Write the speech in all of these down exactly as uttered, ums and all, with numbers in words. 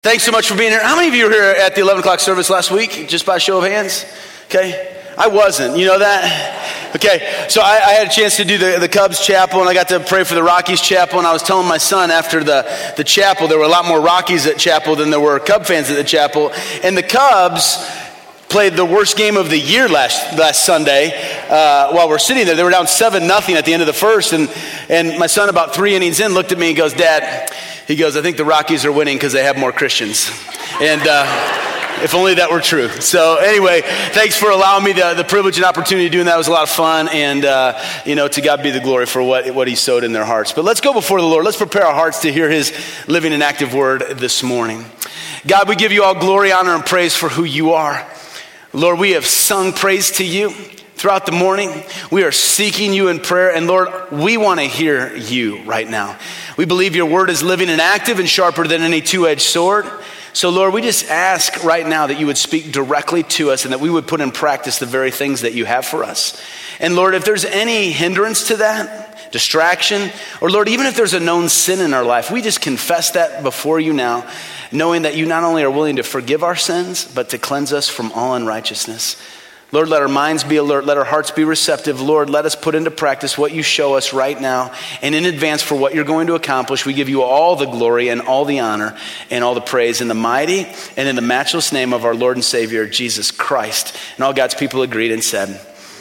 Thanks so much for being here. How many of you were here at the eleven o'clock service last week? Just by show of hands? Okay. I wasn't. You know that? Okay. So I, I had a chance to do the, the Cubs chapel, and I got to pray for the Rockies chapel, and I was telling my son after the, the chapel, there were a lot more Rockies at chapel than there were Cub fans at the chapel. And the Cubs played the worst game of the year last last Sunday uh, while we're sitting there. They were down seven nothing at the end of the first, and, and my son about three innings in looked at me and goes, "Dad," he goes, "I think the Rockies are winning because they have more Christians." And uh, if only that were true. So anyway, thanks for allowing me the, the privilege and opportunity of doing that. It was a lot of fun, and uh, you know, to God be the glory for what, what he sowed in their hearts. But let's go before the Lord. Let's prepare our hearts to hear his living and active word this morning. God, we give you all glory, honor, and praise for who you are. Lord, we have sung praise to you throughout the morning. We are seeking you in prayer. And Lord, we want to hear you right now. We believe your word is living and active and sharper than any two-edged sword. So Lord, we just ask right now that you would speak directly to us and that we would put in practice the very things that you have for us. And Lord, if there's any hindrance to that, distraction, or Lord, even if there's a known sin in our life, we just confess that before you now, knowing that you not only are willing to forgive our sins, but to cleanse us from all unrighteousness. Lord, let our minds be alert. Let our hearts be receptive. Lord, let us put into practice what you show us right now. And in advance for what you're going to accomplish, we give you all the glory and all the honor and all the praise in the mighty and in the matchless name of our Lord and Savior, Jesus Christ. And all God's people agreed and said,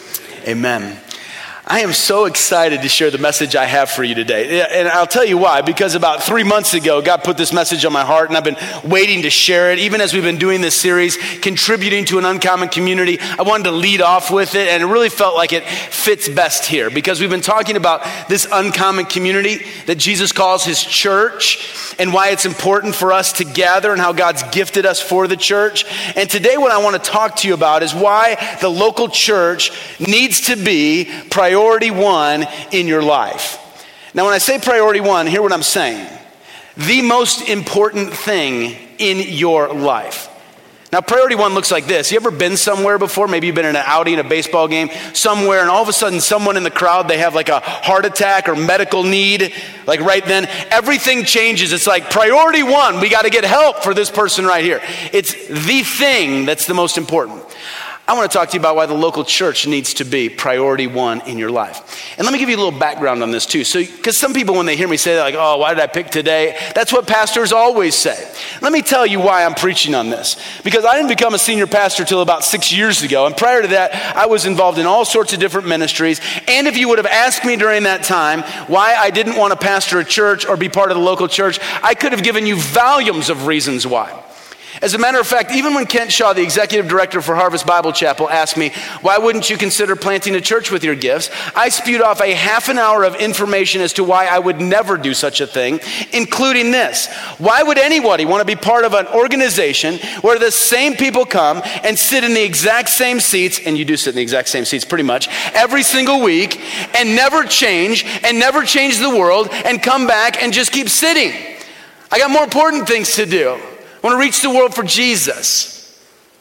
amen. I am so excited to share the message I have for you today. And I'll tell you why. Because about three months ago, God put this message on my heart, and I've been waiting to share it. Even as we've been doing this series, contributing to an uncommon community, I wanted to lead off with it, and it really felt like it fits best here. Because we've been talking about this uncommon community that Jesus calls his church, and why it's important for us to gather and how God's gifted us for the church. And today what I want to talk to you about is why the local church needs to be priority Priority one in your life. Now, when I say priority one, hear what I'm saying. The most important thing in your life. Now, priority one looks like this. You ever been somewhere before? Maybe you've been in an outing, a baseball game, somewhere, and all of a sudden someone in the crowd, they have like a heart attack or medical need. Like right then, everything changes. It's like priority one. We got to get help for this person right here. It's the thing that's the most important. I want to talk to you about why the local church needs to be priority one in your life. And let me give you a little background on this too. So, because some people, when they hear me say that, like, "Oh, why did I pick today?" That's what pastors always say. Let me tell you why I'm preaching on this. Because I didn't become a senior pastor till about six years ago. And prior to that, I was involved in all sorts of different ministries. And if you would have asked me during that time why I didn't want to pastor a church or be part of the local church, I could have given you volumes of reasons why. As a matter of fact, even when Kent Shaw, the executive director for Harvest Bible Chapel, asked me, "Why wouldn't you consider planting a church with your gifts?" I spewed off a half an hour of information as to why I would never do such a thing, including this. Why would anybody want to be part of an organization where the same people come and sit in the exact same seats, and you do sit in the exact same seats pretty much, every single week, and never change, and never change the world, and come back and just keep sitting? I got more important things to do. I want to reach the world for Jesus.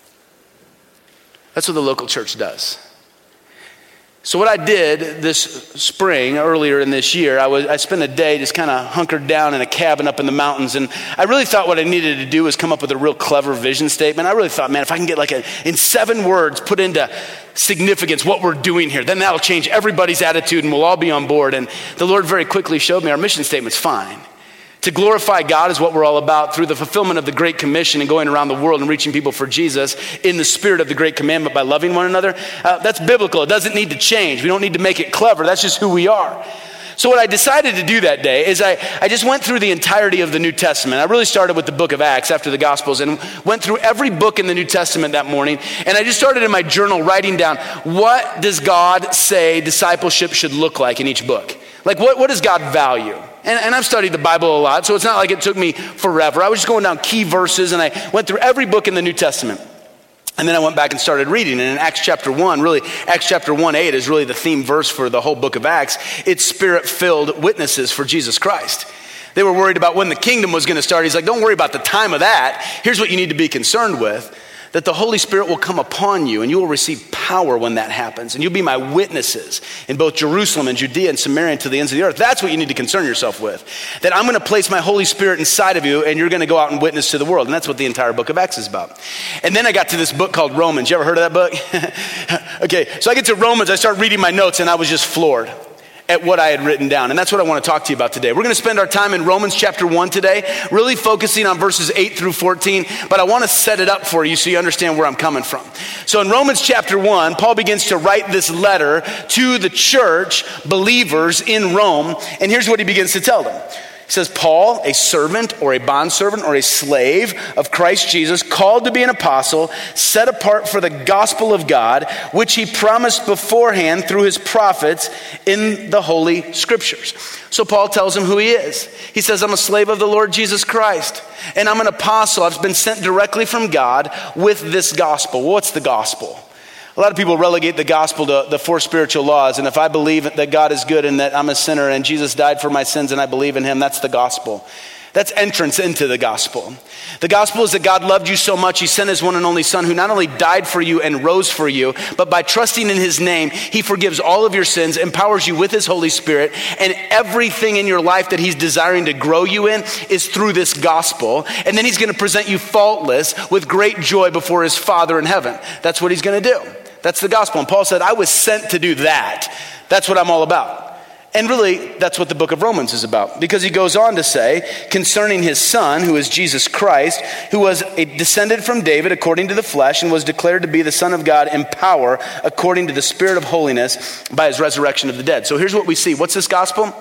That's what the local church does. So what I did this spring, earlier in this year, I was I spent a day just kind of hunkered down in a cabin up in the mountains, and I really thought what I needed to do was come up with a real clever vision statement. I really thought, man, if I can get like a, in seven words, put into significance what we're doing here, then that'll change everybody's attitude and we'll all be on board. And the Lord very quickly showed me our mission statement's fine. To glorify God is what we're all about through the fulfillment of the Great Commission and going around the world and reaching people for Jesus in the spirit of the Great Commandment by loving one another. Uh, that's biblical. It doesn't need to change. We don't need to make it clever. That's just who we are. So what I decided to do that day is I, I just went through the entirety of the New Testament. I really started with the book of Acts after the Gospels and went through every book in the New Testament that morning. And I just started in my journal writing down, what does God say discipleship should look like in each book? Like what, what does God value? And, and I've studied the Bible a lot, so it's not like it took me forever. I was just going down key verses, and I went through every book in the New Testament. And then I went back and started reading. And in Acts chapter one, really, Acts chapter one eight is really the theme verse for the whole book of Acts. It's spirit-filled witnesses for Jesus Christ. They were worried about when the kingdom was going to start. He's like, don't worry about the time of that. Here's what you need to be concerned with. that the Holy Spirit will come upon you and you will receive power when that happens. And you'll be my witnesses in both Jerusalem and Judea and Samaria and to the ends of the earth. That's what you need to concern yourself with. That I'm going to place my Holy Spirit inside of you and you're going to go out and witness to the world. And that's what the entire book of Acts is about. And then I got to this book called Romans. You ever heard of that book? Okay, so I get to Romans, I start reading my notes and I was just floored at what I had written down. And that's what I want to talk to you about today. We're going to spend our time in Romans chapter one today, really focusing on verses eight through fourteen, but I want to set it up for you so you understand where I'm coming from. So in Romans chapter one, Paul begins to write this letter to the church believers in Rome, and here's what he begins to tell them. He says, Paul, a servant or a bondservant or a slave of Christ Jesus, called to be an apostle, set apart for the gospel of God, which he promised beforehand through his prophets in the Holy Scriptures. So Paul tells him who he is. He says, I'm a slave of the Lord Jesus Christ, and I'm an apostle. I've been sent directly from God with this gospel. Well, what's the gospel? A lot of people relegate the gospel to the four spiritual laws. And if I believe that God is good and that I'm a sinner and Jesus died for my sins and I believe in him, that's the gospel. That's entrance into the gospel. The gospel is that God loved you so much, he sent his one and only son who not only died for you and rose for you, but by trusting in his name, he forgives all of your sins, empowers you with his Holy Spirit, and everything in your life that he's desiring to grow you in is through this gospel. And then he's going to present you faultless with great joy before his Father in heaven. That's what he's going to do. That's the gospel. And Paul said, I was sent to do that. That's what I'm all about. And really, that's what the book of Romans is about. Because he goes on to say, concerning his son, who is Jesus Christ, who was a descended from David according to the flesh, and was declared to be the Son of God in power according to the Spirit of holiness by his resurrection of the dead. So here's what we see. What's this gospel?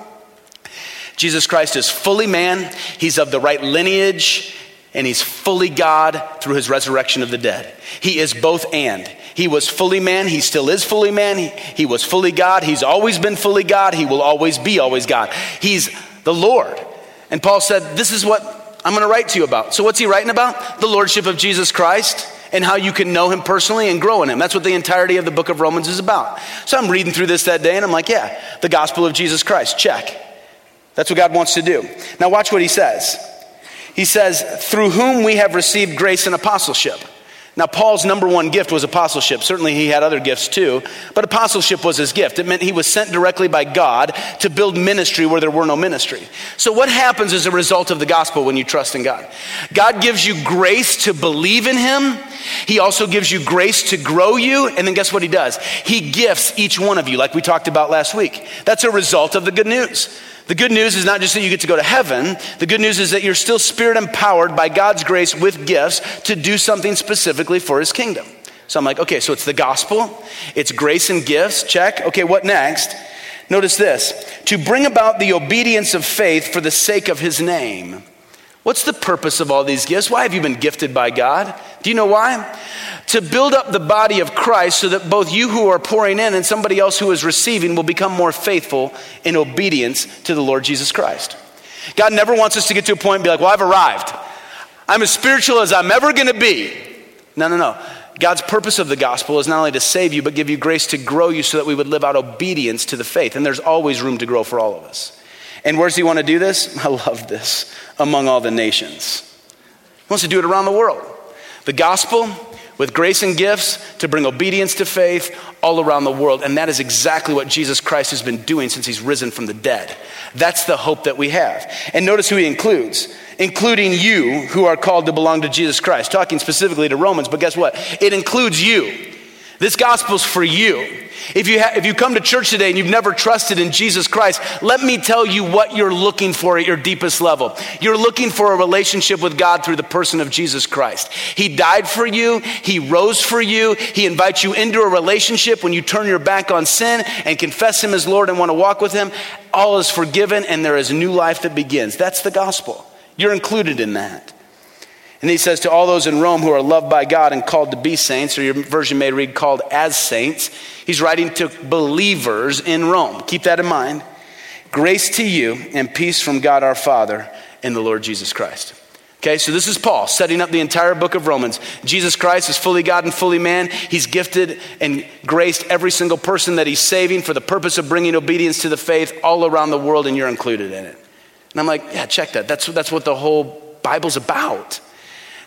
Jesus Christ is fully man. He's of the right lineage. And he's fully God through his resurrection of the dead. He is both and. He was fully man. He still is fully man. He, he was fully God. He's always been fully God. He will always be always God. He's the Lord. And Paul said, this is what I'm going to write to you about. So what's he writing about? The lordship of Jesus Christ and how you can know him personally and grow in him. That's what the entirety of the book of Romans is about. So I'm reading through this that day and I'm like, yeah, the gospel of Jesus Christ. Check. That's what God wants to do. Now watch what he says. He says, through whom we have received grace and apostleship. Now, Paul's number one gift was apostleship. Certainly he had other gifts too, but apostleship was his gift. It meant he was sent directly by God to build ministry where there were no ministry. So what happens as a result of the gospel when you trust in God? God gives you grace to believe in him. He also gives you grace to grow you. And then guess what he does? He gifts each one of you, like we talked about last week. That's a result of the good news. The good news is not just that you get to go to heaven. The good news is that you're still spirit empowered by God's grace with gifts to do something specifically for his kingdom. So I'm like, okay, so it's the gospel. It's grace and gifts. Check. Okay, what next? Notice this. To bring about the obedience of faith for the sake of his name. What's the purpose of all these gifts? Why have you been gifted by God? Do you know why? To build up the body of Christ so that both you who are pouring in and somebody else who is receiving will become more faithful in obedience to the Lord Jesus Christ. God never wants us to get to a point and be like, well, I've arrived. I'm as spiritual as I'm ever going to be. No, no, no. God's purpose of the gospel is not only to save you, but give you grace to grow you so that we would live out obedience to the faith. And there's always room to grow for all of us. And where does he want to do this? I love this. Among all the nations. He wants to do it around the world. The gospel with grace and gifts to bring obedience to faith all around the world. And that is exactly what Jesus Christ has been doing since he's risen from the dead. That's the hope that we have. And notice who he includes. Including you who are called to belong to Jesus Christ. Talking specifically to Romans, but guess what? It includes you. This gospel's for you. If you ha- if you come to church today and you've never trusted in Jesus Christ, let me tell you what you're looking for at your deepest level. You're looking for a relationship with God through the person of Jesus Christ. He died for you. He rose for you. He invites you into a relationship when you turn your back on sin and confess him as Lord and want to walk with him. All is forgiven and there is a new life that begins. That's the gospel. You're included in that. And he says to all those in Rome who are loved by God and called to be saints, or your version may read called as saints. He's writing to believers in Rome. Keep that in mind. Grace to you and peace from God our Father and the Lord Jesus Christ. Okay, so this is Paul setting up the entire book of Romans. Jesus Christ is fully God and fully man. He's gifted and graced every single person that he's saving for the purpose of bringing obedience to the faith all around the world, and you're included in it. And I'm like, yeah, check that. That's, that's what the whole Bible's about.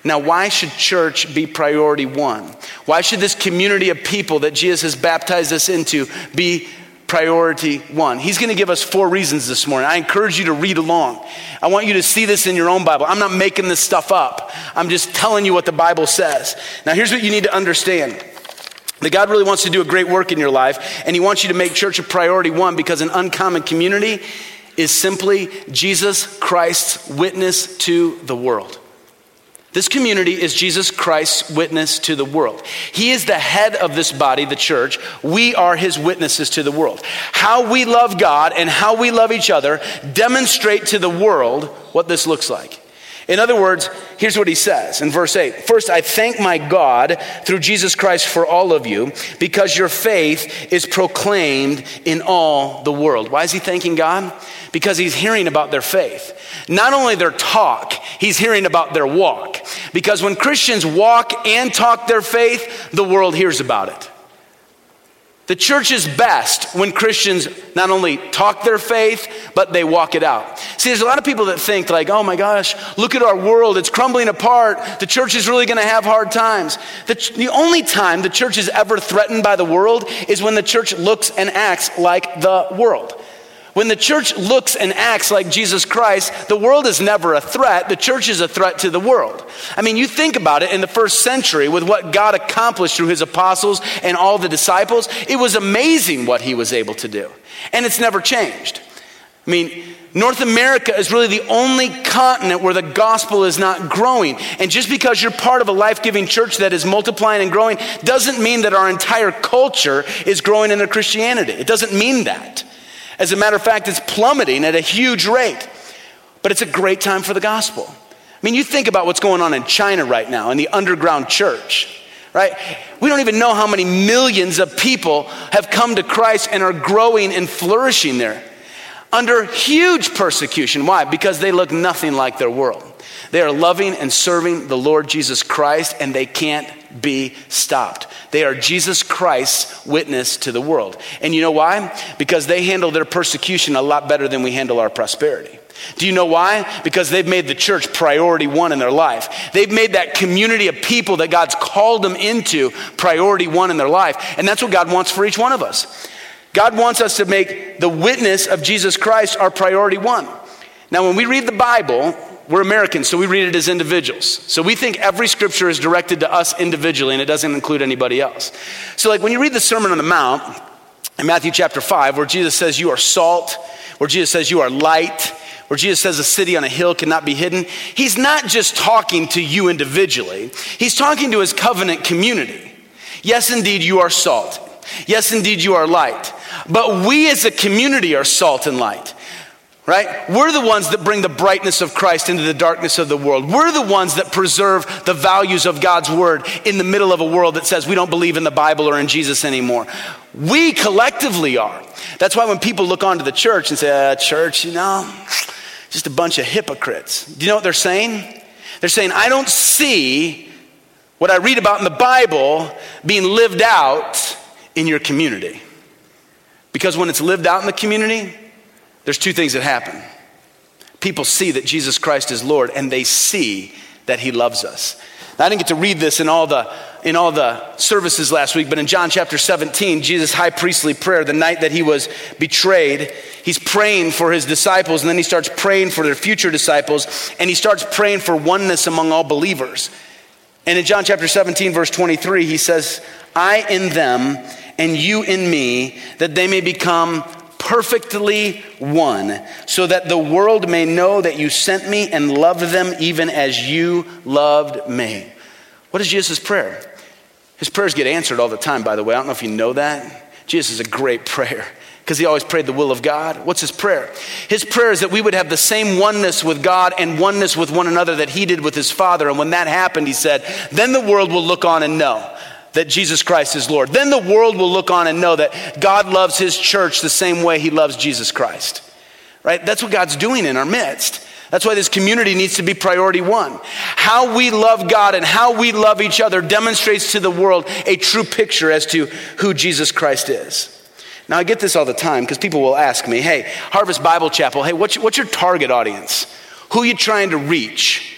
Now, why should church be priority one? Why should this community of people that Jesus has baptized us into be priority one? He's going to give us four reasons this morning. I encourage you to read along. I want you to see this in your own Bible. I'm not making this stuff up. I'm just telling you what the Bible says. Now, here's what you need to understand. That God really wants to do a great work in your life, and he wants you to make church a priority one because an uncommon community is simply Jesus Christ's witness to the world. This community is Jesus Christ's witness to the world. He is the head of this body, the church. We are his witnesses to the world. How we love God and how we love each other demonstrate to the world what this looks like. In other words, here's what he says in verse eight. First, I thank my God through Jesus Christ for all of you because your faith is proclaimed in all the world. Why is he thanking God? Because he's hearing about their faith. Not only their talk, he's hearing about their walk. Because when Christians walk and talk their faith, the world hears about it. The church is best when Christians not only talk their faith, but they walk it out. See, there's a lot of people that think like, oh my gosh, look at our world. It's crumbling apart. The church is really going to have hard times. The, the only time the church is ever threatened by the world is when the church looks and acts like the world. When the church looks and acts like Jesus Christ, the world is never a threat. The church is a threat to the world. I mean, you think about it in the first century with what God accomplished through his apostles and all the disciples. It was amazing what he was able to do. And it's never changed. I mean, North America is really the only continent where the gospel is not growing. And just because you're part of a life-giving church that is multiplying and growing doesn't mean that our entire culture is growing into Christianity. It doesn't mean that. As a matter of fact, it's plummeting at a huge rate. But it's a great time for the gospel. I mean, you think about what's going on in China right now in the underground church, right? We don't even know how many millions of people have come to Christ and are growing and flourishing there under huge persecution. Why? Because they look nothing like their world. They are loving and serving the Lord Jesus Christ, and they can't be stopped. They are Jesus Christ's witness to the world. And you know why? Because they handle their persecution a lot better than we handle our prosperity. Do you know why? Because they've made the church priority one in their life. They've made that community of people that God's called them into priority one in their life. And that's what God wants for each one of us. God wants us to make the witness of Jesus Christ our priority one. Now, when we read the Bible, we're Americans, so we read it as individuals. So we think every scripture is directed to us individually, and it doesn't include anybody else. So like when you read the Sermon on the Mount in Matthew chapter five, where Jesus says you are salt, where Jesus says you are light, where Jesus says a city on a hill cannot be hidden, he's not just talking to you individually. He's talking to his covenant community. Yes, indeed, you are salt. Yes, indeed, you are light. But we as a community are salt and light. Right? We're the ones that bring the brightness of Christ into the darkness of the world. We're the ones that preserve the values of God's word in the middle of a world that says we don't believe in the Bible or in Jesus anymore. We collectively are. That's why when people look onto the church and say, uh, church, you know, just a bunch of hypocrites. Do you know what they're saying? They're saying, I don't see what I read about in the Bible being lived out in your community. Because when it's lived out in the community, there's two things that happen. People see that Jesus Christ is Lord, and they see that he loves us. Now, I didn't get to read this in all the in all the services last week, but in John chapter seventeen, Jesus' high priestly prayer, the night that he was betrayed, he's praying for his disciples, and then he starts praying for their future disciples, and he starts praying for oneness among all believers. And in John chapter seventeen, verse twenty-three, he says, I in them and you in me, that they may become perfectly one, so that the world may know that you sent me and loved them even as you loved me. What is Jesus' prayer? His prayers get answered all the time, by the way. I don't know if you know that. Jesus is a great prayer because he always prayed the will of God. What's his prayer? His prayer is that we would have the same oneness with God and oneness with one another that he did with his Father. And when that happened, he said, then the world will look on and know that Jesus Christ is Lord. Then the world will look on and know that God loves his church the same way he loves Jesus Christ. Right? That's what God's doing in our midst. That's why this community needs to be priority one. How we love God and how we love each other demonstrates to the world a true picture as to who Jesus Christ is. Now, I get this all the time because people will ask me, hey, Harvest Bible Chapel, hey, what's your, what's your target audience? Who are you trying to reach?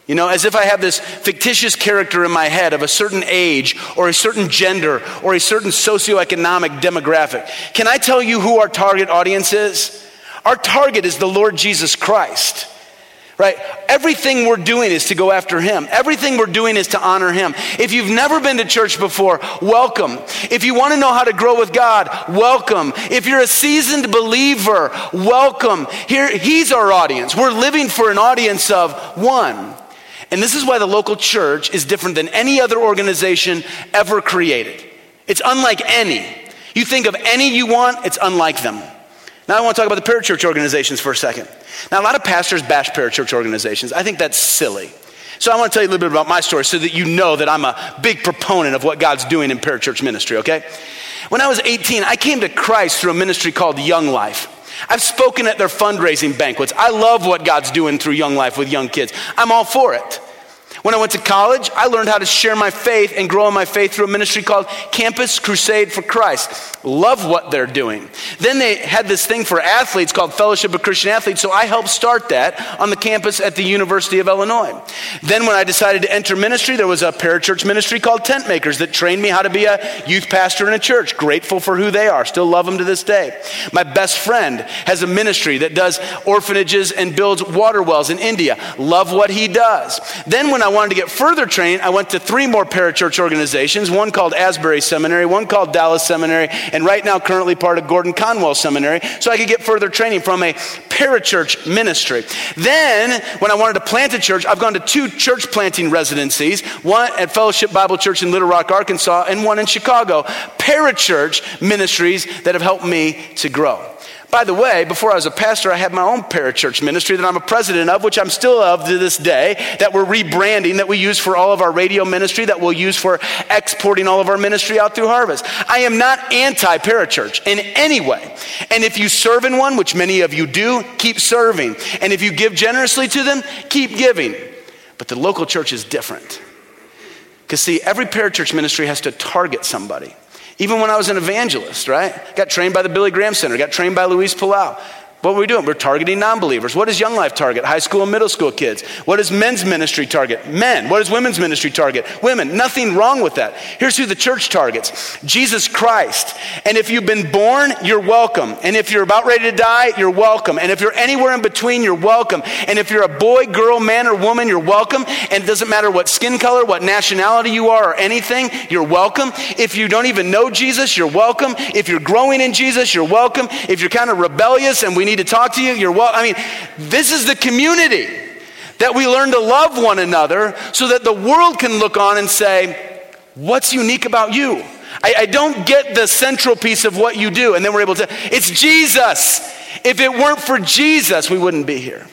You know, as if I have this fictitious character in my head of a certain age or a certain gender or a certain socioeconomic demographic. Can I tell you who our target audience is? Our target is the Lord Jesus Christ, right? Everything we're doing is to go after him. Everything we're doing is to honor him. If you've never been to church before, welcome. If you want to know how to grow with God, welcome. If you're a seasoned believer, welcome. Here, he's our audience. We're living for an audience of one. And this is why the local church is different than any other organization ever created. It's unlike any. You think of any you want, it's unlike them. Now I want to talk about the parachurch organizations for a second. Now a lot of pastors bash parachurch organizations. I think that's silly. So I want to tell you a little bit about my story so that you know that I'm a big proponent of what God's doing in parachurch ministry, okay? When I was eighteen, I came to Christ through a ministry called Young Life. I've spoken at their fundraising banquets. I love what God's doing through Young Life with young kids. I'm all for it. When I went to college, I learned how to share my faith and grow in my faith through a ministry called Campus Crusade for Christ. Love what they're doing. Then they had this thing for athletes called Fellowship of Christian Athletes, so I helped start that on the campus at the University of Illinois. Then when I decided to enter ministry, there was a parachurch ministry called Tent Makers that trained me how to be a youth pastor in a church. Grateful for who they are. Still love them to this day. My best friend has a ministry that does orphanages and builds water wells in India. Love what he does. Then when I wanted to get further training, I went to three more parachurch organizations, one called Asbury Seminary, one called Dallas Seminary, and right now currently part of Gordon Conwell Seminary, so I could get further training from a parachurch ministry. Then, when I wanted to plant a church, I've gone to two church planting residencies, one at Fellowship Bible Church in Little Rock, Arkansas, and one in Chicago. Parachurch ministries that have helped me to grow. By the way, before I was a pastor, I had my own parachurch ministry that I'm a president of, which I'm still of to this day, that we're rebranding, that we use for all of our radio ministry, that we'll use for exporting all of our ministry out through Harvest. I am not anti-parachurch in any way. And if you serve in one, which many of you do, keep serving. And if you give generously to them, keep giving. But the local church is different. Because see, every parachurch ministry has to target somebody. Even when I was an evangelist, right? Got trained by the Billy Graham Center, got trained by Luis Palau. What were we doing? We're targeting non-believers. What does Young Life target? High school and middle school kids. What does men's ministry target? Men. What does women's ministry target? Women. Nothing wrong with that. Here's who the church targets. Jesus Christ. And if you've been born, you're welcome. And if you're about ready to die, you're welcome. And if you're anywhere in between, you're welcome. And if you're a boy, girl, man, or woman, you're welcome. And it doesn't matter what skin color, what nationality you are, or anything, you're welcome. If you don't even know Jesus, you're welcome. If you're growing in Jesus, you're welcome. If you're kind of rebellious and we need to talk to you, you're welcome. I mean, this is the community that we learn to love one another so that the world can look on and say, what's unique about you? I, I don't get the central piece of what you do. And then we're able to, it's Jesus. If it weren't for Jesus, we wouldn't be here.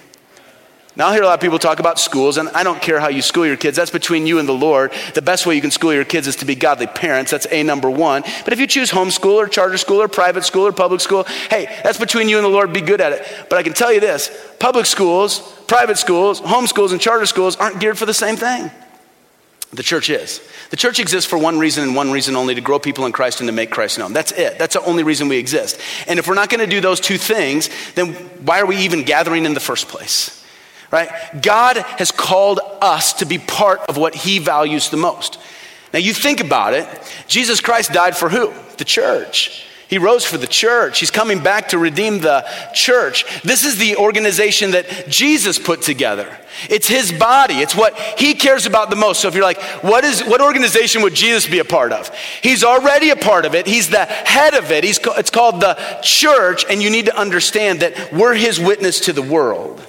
Now I hear a lot of people talk about schools, and I don't care how you school your kids. That's between you and the Lord. The best way you can school your kids is to be godly parents. That's A, number one. But if you choose homeschool or charter school or private school or public school, hey, that's between you and the Lord. Be good at it. But I can tell you this, public schools, private schools, homeschools, and charter schools aren't geared for the same thing. The church is. The church exists for one reason and one reason only, to grow people in Christ and to make Christ known. That's it. That's the only reason we exist. And if we're not going to do those two things, then why are we even gathering in the first place? Right? God has called us to be part of what he values the most. Now you think about it, Jesus Christ died for who? The church. He rose for the church. He's coming back to redeem the church. This is the organization that Jesus put together. It's his body. It's what he cares about the most. So if you're like, what is what organization would Jesus be a part of? He's already a part of it. He's the head of it. He's, it's called the church, and you need to understand that we're his witness to the world.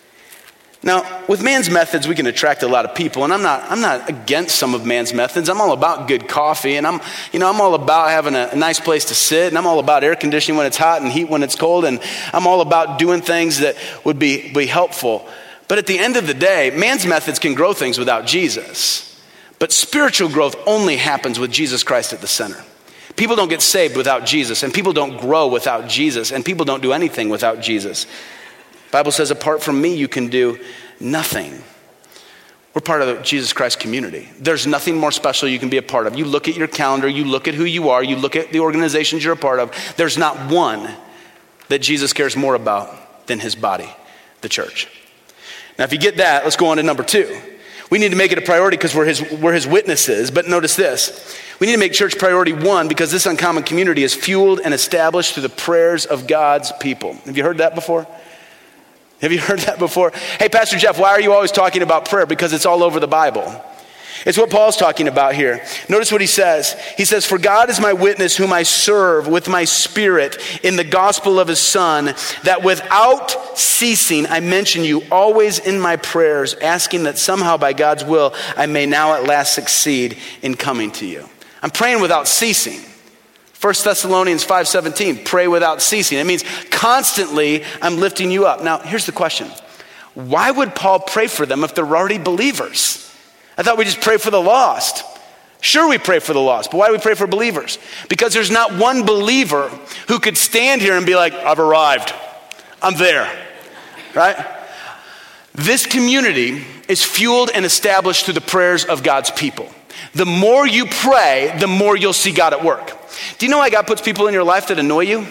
Now, with man's methods, we can attract a lot of people, and I'm not I'm not against some of man's methods. I'm all about good coffee, and I'm you know I'm all about having a, a nice place to sit, and I'm all about air conditioning when it's hot and heat when it's cold, and I'm all about doing things that would be, be helpful. But at the end of the day, man's methods can grow things without Jesus. But spiritual growth only happens with Jesus Christ at the center. People don't get saved without Jesus, and people don't grow without Jesus, and people don't do anything without Jesus. The Bible says, apart from me, you can do nothing. We're part of the Jesus Christ community. There's nothing more special you can be a part of. You look at your calendar, you look at who you are, you look at the organizations you're a part of. There's not one that Jesus cares more about than his body, the church. Now, if you get that, let's go on to number two. We need to make it a priority because we're his, we're his witnesses. But notice this. We need to make church priority one because this uncommon community is fueled and established through the prayers of God's people. Have you heard that before? Have you heard that before? Hey, Pastor Jeff, why are you always talking about prayer? Because it's all over the Bible. It's what Paul's talking about here. Notice what he says. He says, for God is my witness whom I serve with my spirit in the gospel of his son, that without ceasing I mention you always in my prayers, asking that somehow by God's will I may now at last succeed in coming to you. I'm praying without ceasing. First Thessalonians five seventeen, pray without ceasing. It means constantly I'm lifting you up. Now, here's the question. Why would Paul pray for them if they're already believers? I thought we just pray for the lost. Sure, we pray for the lost, but why do we pray for believers? Because there's not one believer who could stand here and be like, I've arrived. I'm there, right? This community is fueled and established through the prayers of God's people. The more you pray, the more you'll see God at work. Do you know why God puts people in your life that annoy you?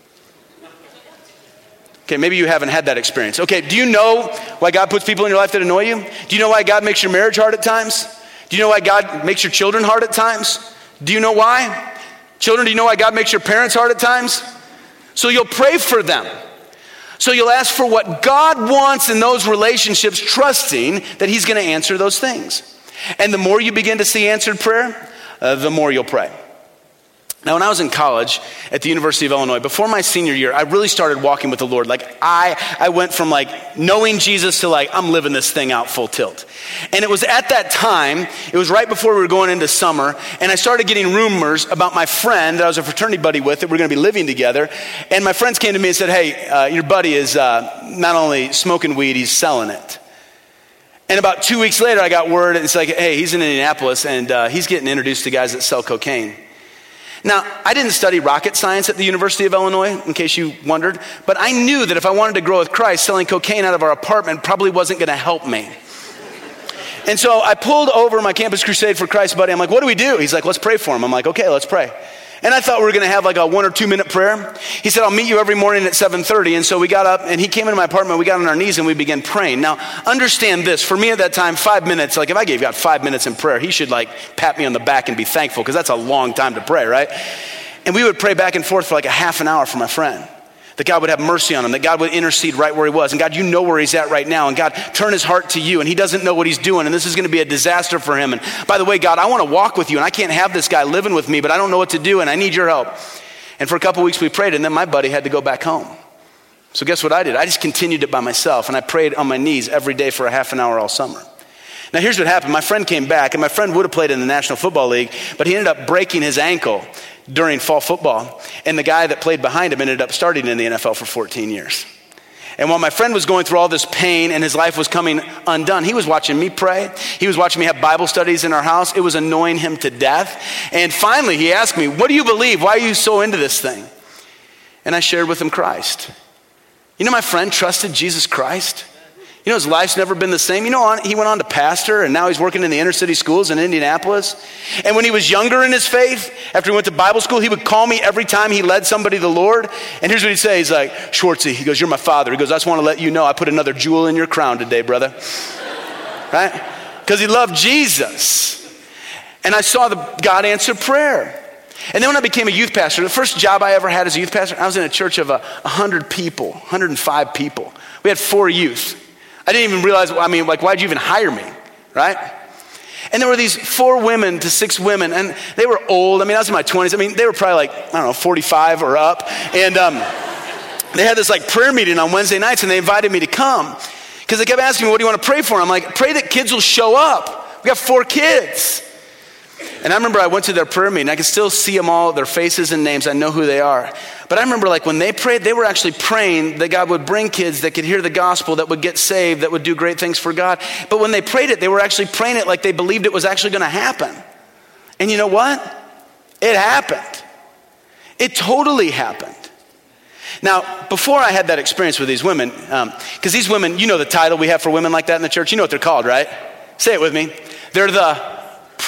Okay, maybe you haven't had that experience. Okay, do you know why God puts people in your life that annoy you? Do you know why God makes your marriage hard at times? Do you know why God makes your children hard at times? Do you know why? Children, do you know why God makes your parents hard at times? So you'll pray for them. So you'll ask for what God wants in those relationships, trusting that he's going to answer those things. And the more you begin to see answered prayer, uh, the more you'll pray. Now, when I was in college at the University of Illinois, before my senior year, I really started walking with the Lord. Like I, I went from like knowing Jesus to like, I'm living this thing out full tilt. And it was at that time, it was right before we were going into summer, and I started getting rumors about my friend that I was a fraternity buddy with that we're going to be living together. And my friends came to me and said, hey, uh, your buddy is uh, not only smoking weed, he's selling it. And about two weeks later, I got word, and it's like, hey, he's in Indianapolis, and uh, he's getting introduced to guys that sell cocaine. Now, I didn't study rocket science at the University of Illinois, in case you wondered, but I knew that if I wanted to grow with Christ, selling cocaine out of our apartment probably wasn't going to help me. And so I pulled over my Campus Crusade for Christ buddy. I'm like, what do we do? He's like, let's pray for him. I'm like, okay, let's pray. And I thought we were going to have like a one or two minute prayer. He said, I'll meet you every morning at seven thirty. And so we got up and he came into my apartment. We got on our knees and we began praying. Now, understand this. For me at that time, five minutes, like if I gave God five minutes in prayer, he should like pat me on the back and be thankful because that's a long time to pray, right? And we would pray back and forth for like a half an hour for my friend. That God would have mercy on him, that God would intercede right where he was. And God, you know where he's at right now. And God, turn his heart to you. And he doesn't know what he's doing. And this is going to be a disaster for him. And by the way, God, I want to walk with you. And I can't have this guy living with me, but I don't know what to do. And I need your help. And for a couple weeks we prayed. And then my buddy had to go back home. So guess what I did? I just continued it by myself. And I prayed on my knees every day for a half an hour all summer. Now here's what happened. My friend came back. And my friend would have played in the National Football League. But he ended up breaking his ankle during fall football. And the guy that played behind him ended up starting in the N F L for fourteen years. And while my friend was going through all this pain and his life was coming undone, he was watching me pray. He was watching me have Bible studies in our house. It was annoying him to death. And finally he asked me, what do you believe? Why are you so into this thing? And I shared with him Christ. You know, my friend trusted Jesus Christ. You know, his life's never been the same. You know, he went on to pastor, and now he's working in the inner city schools in Indianapolis. And when he was younger in his faith, after he went to Bible school, he would call me every time he led somebody to the Lord. And here's what he'd say. He's like, Schwartzy, he goes, you're my father. He goes, I just want to let you know I put another jewel in your crown today, brother. Right? Because he loved Jesus. And I saw the God answer prayer. And then when I became a youth pastor, the first job I ever had as a youth pastor, I was in a church of a hundred people, one hundred five people. We had four youth. I didn't even realize, I mean, like, why'd you even hire me, right? And there were these four women to six women, and they were old. I mean, I was in my twenties. I mean, they were probably like, I don't know, forty-five or up. And um, they had this like prayer meeting on Wednesday nights, and they invited me to come. Because they kept asking me, what do you want to pray for? I'm like, pray that kids will show up. We got four kids. And I remember I went to their prayer meeting. I can still see them all, their faces and names. I know who they are. But I remember like when they prayed, they were actually praying that God would bring kids that could hear the gospel, that would get saved, that would do great things for God. But when they prayed it, they were actually praying it like they believed it was actually going to happen. And you know what? It happened. It totally happened. Now, before I had that experience with these women, because um, these women, you know the title we have for women like that in the church. You know what they're called, right? Say it with me. They're the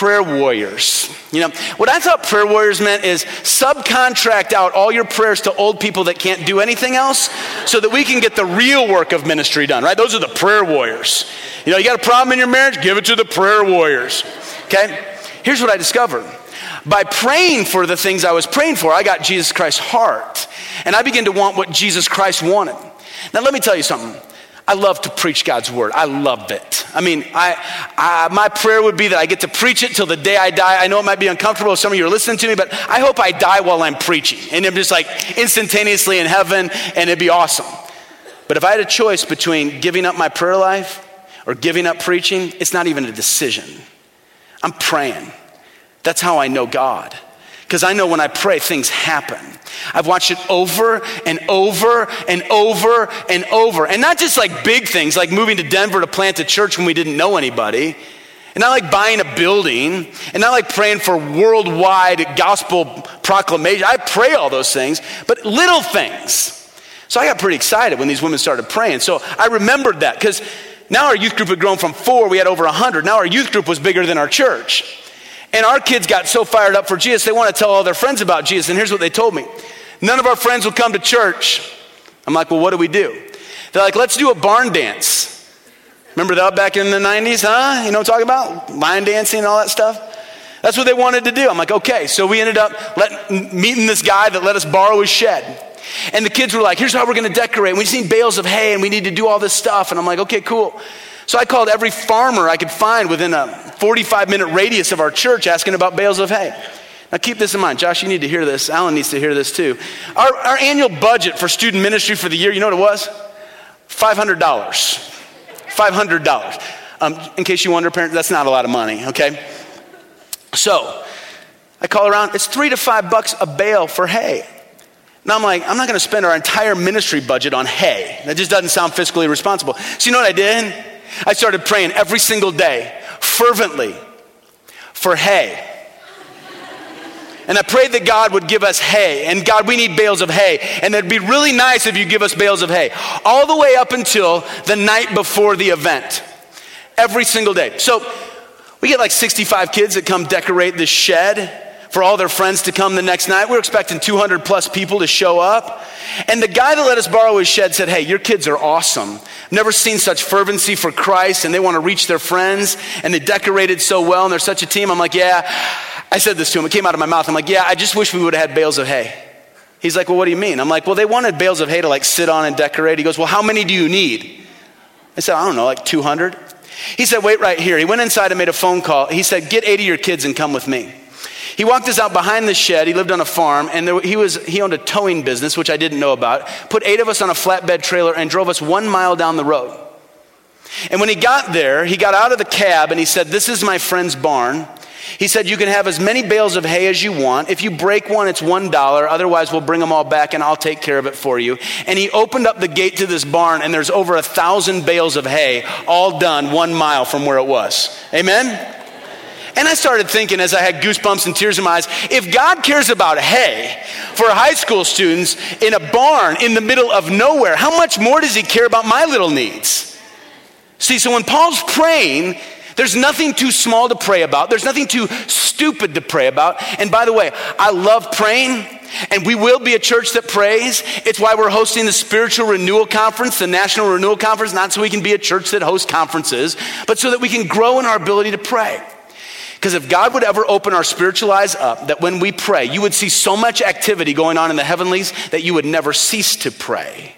prayer warriors. You know, what I thought prayer warriors meant is subcontract out all your prayers to old people that can't do anything else so that we can get the real work of ministry done, right? Those are the prayer warriors. You know, you got a problem in your marriage? Give it to the prayer warriors, okay? Here's what I discovered. By praying for the things I was praying for, I got Jesus Christ's heart. And I began to want what Jesus Christ wanted. Now, let me tell you something. I love to preach God's word. I love it. I mean, I, I, my prayer would be that I get to preach it till the day I die. I know it might be uncomfortable if some of you are listening to me, but I hope I die while I'm preaching. And I'm just like instantaneously in heaven, and it'd be awesome. But if I had a choice between giving up my prayer life or giving up preaching, it's not even a decision. I'm praying. That's how I know God. Because I know when I pray, things happen. I've watched it over and over and over and over. And not just like big things, like moving to Denver to plant a church when we didn't know anybody. And not like buying a building. And not like praying for worldwide gospel proclamation. I pray all those things, but little things. So I got pretty excited when these women started praying. So I remembered that because now our youth group had grown from four, we had over a hundred. Now our youth group was bigger than our church. And our kids got so fired up for Jesus, they want to tell all their friends about Jesus. And here's what they told me. None of our friends will come to church. I'm like, well, what do we do? They're like, let's do a barn dance. Remember that back in the nineties, huh? You know what I'm talking about? Line dancing and all that stuff. That's what they wanted to do. I'm like, okay. So we ended up let, meeting this guy that let us borrow his shed. And the kids were like, here's how we're going to decorate. We just need bales of hay and we need to do all this stuff. And I'm like, okay, cool. So I called every farmer I could find within a forty-five minute radius of our church asking about bales of hay. Now keep this in mind. Josh, you need to hear this. Alan needs to hear this too. Our, our annual budget for student ministry for the year, you know what it was? five hundred dollars. five hundred dollars. Um, in case you wonder, parents, that's not a lot of money, okay? So I call around. It's three to five bucks a bale for hay. Now I'm like, I'm not going to spend our entire ministry budget on hay. That just doesn't sound fiscally responsible. So you know what I did? I started praying every single day, fervently, for hay. And I prayed that God would give us hay. And God, we need bales of hay. And it'd be really nice if you give us bales of hay. All the way up until the night before the event. Every single day. So we get like sixty-five kids that come decorate this shed for all their friends to come the next night. We're expecting two hundred plus people to show up. And the guy that let us borrow his shed said, hey, your kids are awesome. Never seen such fervency for Christ, and they want to reach their friends, and they decorated so well, and they're such a team. I'm like, yeah. I said this to him. It came out of my mouth. I'm like, yeah, I just wish we would have had bales of hay. He's like, well, what do you mean? I'm like, well, they wanted bales of hay to like sit on and decorate. He goes, well, how many do you need? I said, I don't know, like two hundred. He said, wait right here. He went inside and made a phone call. He said, get eight of your kids and come with me. He walked us out behind the shed. He lived on a farm, and there, he was he owned a towing business, which I didn't know about. Put eight of us on a flatbed trailer and drove us one mile down the road. And when he got there, he got out of the cab and he said, this is my friend's barn. He said, you can have as many bales of hay as you want. If you break one, it's one dollar. Otherwise, we'll bring them all back and I'll take care of it for you. And he opened up the gate to this barn, and there's over a thousand bales of hay, all done one mile from where it was. Amen? And I started thinking as I had goosebumps and tears in my eyes, if God cares about hay for high school students in a barn in the middle of nowhere, how much more does he care about my little needs? See, so when Paul's praying, there's nothing too small to pray about. There's nothing too stupid to pray about. And by the way, I love praying, and we will be a church that prays. It's why we're hosting the Spiritual Renewal Conference, the National Renewal Conference, not so we can be a church that hosts conferences, but so that we can grow in our ability to pray. Because if God would ever open our spiritual eyes up, that when we pray, you would see so much activity going on in the heavenlies that you would never cease to pray.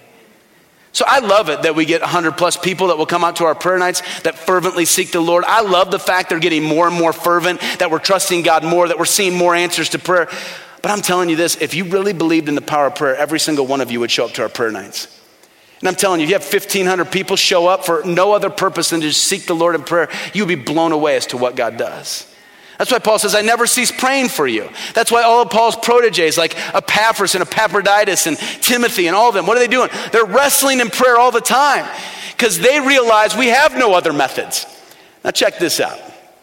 So I love it that we get one hundred plus people that will come out to our prayer nights that fervently seek the Lord. I love the fact they're getting more and more fervent, that we're trusting God more, that we're seeing more answers to prayer. But I'm telling you this, if you really believed in the power of prayer, every single one of you would show up to our prayer nights. And I'm telling you, if you have fifteen hundred people show up for no other purpose than to just seek the Lord in prayer, you'll be blown away as to what God does. That's why Paul says, I never cease praying for you. That's why all of Paul's proteges like Epaphras and Epaphroditus and Timothy and all of them, what are they doing? They're wrestling in prayer all the time because they realize we have no other methods. Now check this out.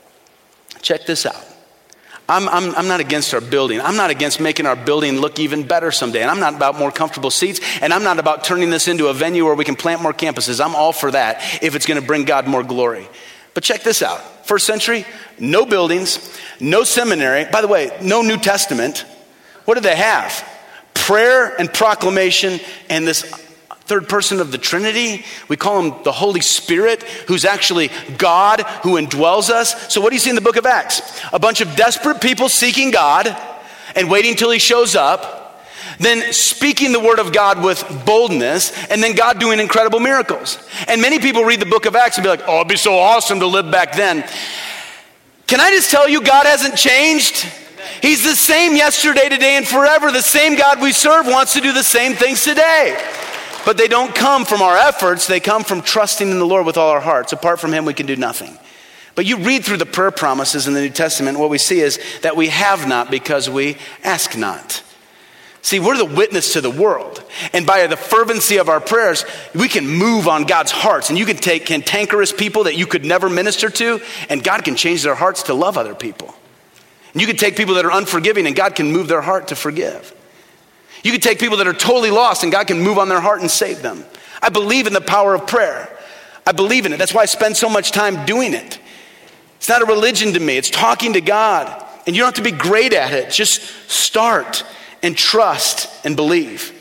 Check this out. I'm, I'm, I'm not against our building. I'm not against making our building look even better someday. And I'm not about more comfortable seats. And I'm not about turning this into a venue where we can plant more campuses. I'm all for that if it's going to bring God more glory. But check this out. first century, no buildings, no seminary. By the way, no New Testament. What did they have? Prayer and proclamation and this third person of the Trinity. We call him the Holy Spirit, who's actually God who indwells us. So what do you see in the book of Acts? A bunch of desperate people seeking God and waiting till he shows up, then speaking the word of God with boldness, and then God doing incredible miracles. And many people read the book of Acts and be like, oh, it'd be so awesome to live back then. Can I just tell you, God hasn't changed? He's the same yesterday, today, and forever. The same God we serve wants to do the same things today. But they don't come from our efforts. They come from trusting in the Lord with all our hearts. Apart from him, we can do nothing. But you read through the prayer promises in the New Testament, what we see is that we have not because we ask not. See, we're the witness to the world. And by the fervency of our prayers, we can move on God's hearts. And you can take cantankerous people that you could never minister to, and God can change their hearts to love other people. And you can take people that are unforgiving, and God can move their heart to forgive. You can take people that are totally lost, and God can move on their heart and save them. I believe in the power of prayer. I believe in it. That's why I spend so much time doing it. It's not a religion to me. It's talking to God. And you don't have to be great at it. Just start and trust and believe.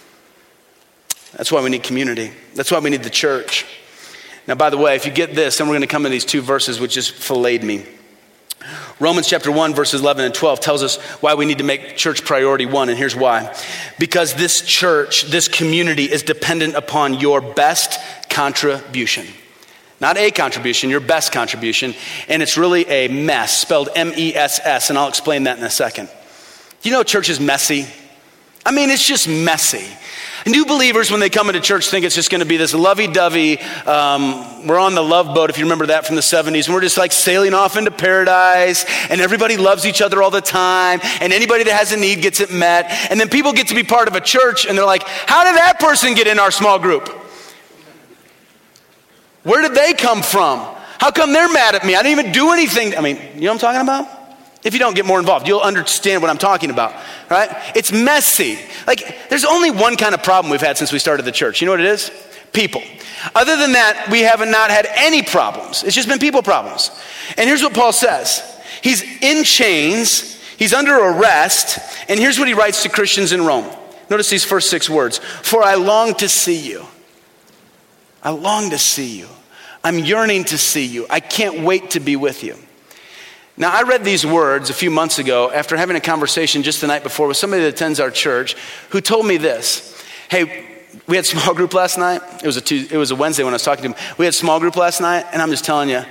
That's why we need community. That's why we need the church. Now, by the way, if you get this, then we're going to come to these two verses which just filleted me. Romans chapter one, verses eleven and twelve tells us why we need to make church priority one, and here's why. Because this church, this community is dependent upon your best contribution. Not a contribution, your best contribution, and it's really a mess, spelled M E S S, and I'll explain that in a second. You know church is messy? I mean, it's just messy. New believers, when they come into church, think it's just going to be this lovey-dovey, um, we're on the love boat, if you remember that from the seventies, and we're just like sailing off into paradise, and everybody loves each other all the time, and anybody that has a need gets it met, and then people get to be part of a church, and they're like, how did that person get in our small group? Where did they come from? How come they're mad at me? I didn't even do anything. I mean, you know what I'm talking about? If you don't get more involved, you'll understand what I'm talking about, right? It's messy. Like, there's only one kind of problem we've had since we started the church. You know what it is? People. Other than that, we have not had any problems. It's just been people problems. And here's what Paul says. He's in chains. He's under arrest. And here's what he writes to Christians in Rome. Notice these first six words. For I long to see you. I long to see you. I'm yearning to see you. I can't wait to be with you. Now, I read these words a few months ago after having a conversation just the night before with somebody that attends our church who told me this. Hey, we had small group last night. It was a Tuesday, it was a Wednesday when I was talking to him. We had small group last night, and I'm just telling you,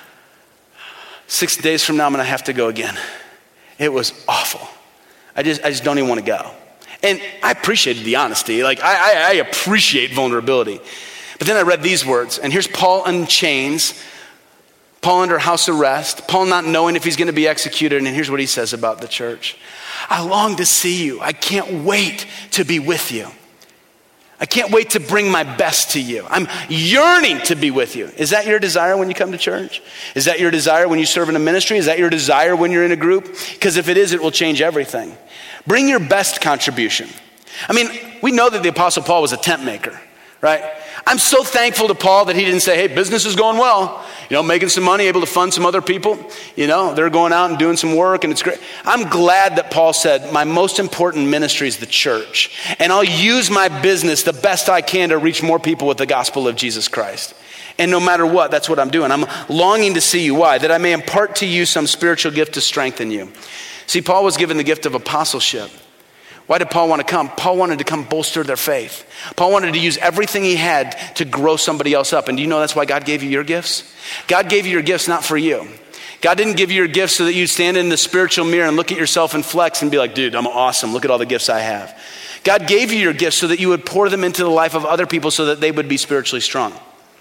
six days from now, I'm going to have to go again. It was awful. I just, I just don't even want to go. And I appreciated the honesty. Like, I, I, I appreciate vulnerability. But then I read these words, and here's Paul in chains, Paul under house arrest, Paul not knowing if he's going to be executed, and here's what he says about the church. I long to see you. I can't wait to be with you. I can't wait to bring my best to you. I'm yearning to be with you. Is that your desire when you come to church? Is that your desire when you serve in a ministry? Is that your desire when you're in a group? Because if it is, it will change everything. Bring your best contribution. I mean, we know that the Apostle Paul was a tent maker, right? I'm so thankful to Paul that he didn't say, hey, business is going well. You know, making some money, able to fund some other people. You know, they're going out and doing some work and it's great. I'm glad that Paul said, my most important ministry is the church. And I'll use my business the best I can to reach more people with the gospel of Jesus Christ. And no matter what, that's what I'm doing. I'm longing to see you. Why? That I may impart to you some spiritual gift to strengthen you. See, Paul was given the gift of apostleship. Why did Paul want to come? Paul wanted to come bolster their faith. Paul wanted to use everything he had to grow somebody else up. And do you know that's why God gave you your gifts? God gave you your gifts not for you. God didn't give you your gifts so that you'd stand in the spiritual mirror and look at yourself and flex and be like, dude, I'm awesome. Look at all the gifts I have. God gave you your gifts so that you would pour them into the life of other people so that they would be spiritually strong. Do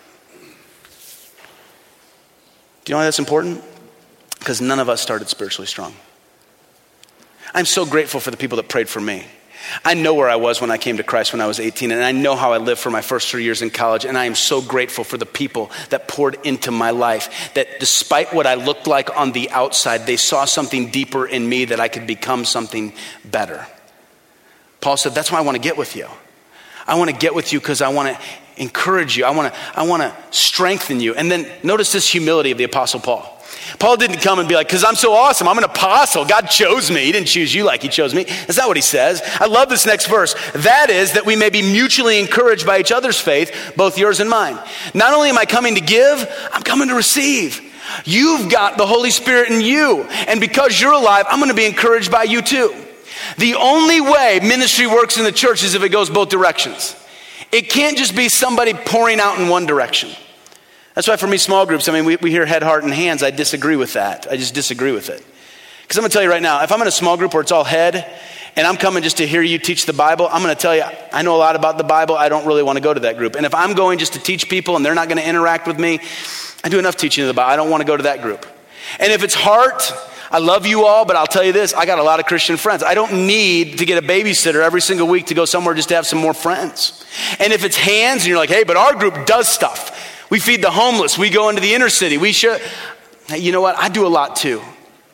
you know why that's important? Because none of us started spiritually strong. I'm so grateful for the people that prayed for me. I know where I was when I came to Christ when I was eighteen, and I know how I lived for my first three years in college, and I am so grateful for the people that poured into my life, that despite what I looked like on the outside, they saw something deeper in me that I could become something better. Paul said, that's why I want to get with you. I want to get with you because I want to encourage you. I want to I want to strengthen you. And then notice this humility of the Apostle Paul. Paul didn't come and be like, because I'm so awesome, I'm an apostle. God chose me. He didn't choose you like he chose me. That's not what he says. I love this next verse. That is that we may be mutually encouraged by each other's faith, both yours and mine. Not only am I coming to give, I'm coming to receive. You've got the Holy Spirit in you. And because you're alive, I'm going to be encouraged by you too. The only way ministry works in the church is if it goes both directions. It can't just be somebody pouring out in one direction. That's why for me, small groups, I mean, we, we hear head, heart, and hands. I disagree with that. I just disagree with it. Because I'm going to tell you right now, if I'm in a small group where it's all head, and I'm coming just to hear you teach the Bible, I'm going to tell you, I know a lot about the Bible. I don't really want to go to that group. And if I'm going just to teach people and they're not going to interact with me, I do enough teaching of the Bible. I don't want to go to that group. And if it's heart, I love you all, but I'll tell you this, I got a lot of Christian friends. I don't need to get a babysitter every single week to go somewhere just to have some more friends. And if it's hands and you're like, hey, but our group does stuff. We feed the homeless. We go into the inner city. We should. You know what? I do a lot too.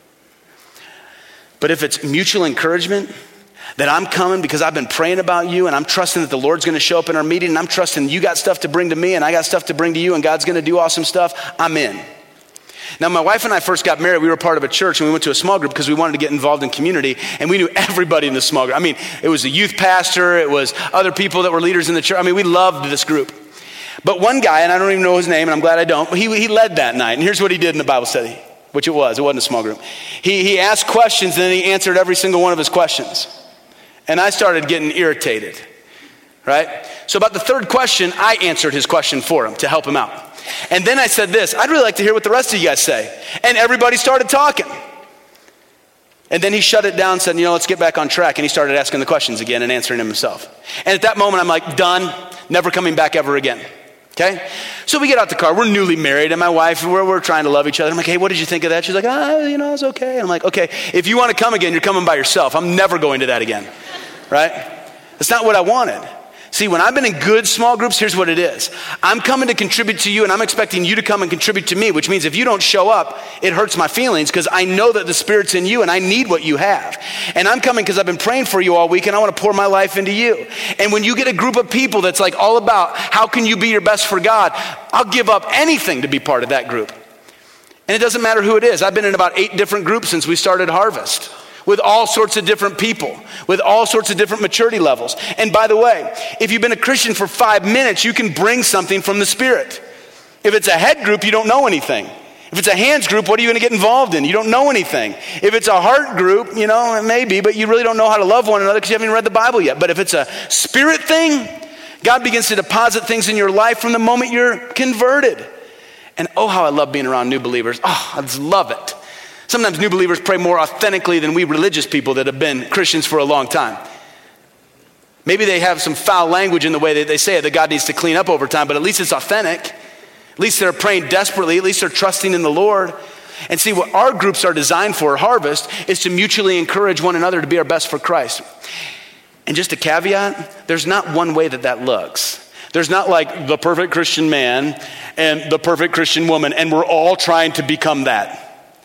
But if it's mutual encouragement, that I'm coming because I've been praying about you and I'm trusting that the Lord's going to show up in our meeting and I'm trusting you got stuff to bring to me and I got stuff to bring to you and God's going to do awesome stuff, I'm in. Now, my wife and I first got married. We were part of a church and we went to a small group because we wanted to get involved in community and we knew everybody in the small group. I mean, it was a youth pastor. It was other people that were leaders in the church. I mean, we loved this group. But one guy, and I don't even know his name, and I'm glad I don't, but he, he led that night. And here's what he did in the Bible study, which it was. It wasn't a small group. He, he asked questions, and then he answered every single one of his questions. And I started getting irritated, right? So about the third question, I answered his question for him to help him out. And then I said this, I'd really like to hear what the rest of you guys say. And everybody started talking. And then he shut it down and said, you know, let's get back on track. And he started asking the questions again and answering them himself. And at that moment, I'm like, done, never coming back ever again. Okay? So we get out the car. We're newly married, and my wife, we're, we're trying to love each other. I'm like, hey, what did you think of that? She's like, ah, you know, it's okay. And I'm like, okay, if you want to come again, you're coming by yourself. I'm never going to that again, right? That's not what I wanted. See, when I've been in good small groups, here's what it is. I'm coming to contribute to you, and I'm expecting you to come and contribute to me, which means if you don't show up, it hurts my feelings because I know that the Spirit's in you, and I need what you have. And I'm coming because I've been praying for you all week, and I want to pour my life into you. And when you get a group of people that's like all about how can you be your best for God, I'll give up anything to be part of that group. And it doesn't matter who it is. I've been in about eight different groups since we started Harvest, with all sorts of different people, with all sorts of different maturity levels. And by the way, if you've been a Christian for five minutes, you can bring something from the Spirit. If it's a head group, you don't know anything. If it's a hands group, what are you going to get involved in? You don't know anything. If it's a heart group, you know, maybe, but you really don't know how to love one another because you haven't even read the Bible yet. But if it's a spirit thing, God begins to deposit things in your life from the moment you're converted. And oh, how I love being around new believers. Oh, I just love it. Sometimes new believers pray more authentically than we religious people that have been Christians for a long time. Maybe they have some foul language in the way that they say it that God needs to clean up over time, but at least it's authentic. At least they're praying desperately. At least they're trusting in the Lord. And see, what our groups are designed for, Harvest, is to mutually encourage one another to be our best for Christ. And just a caveat, there's not one way that that looks. There's not like the perfect Christian man and the perfect Christian woman, and we're all trying to become that.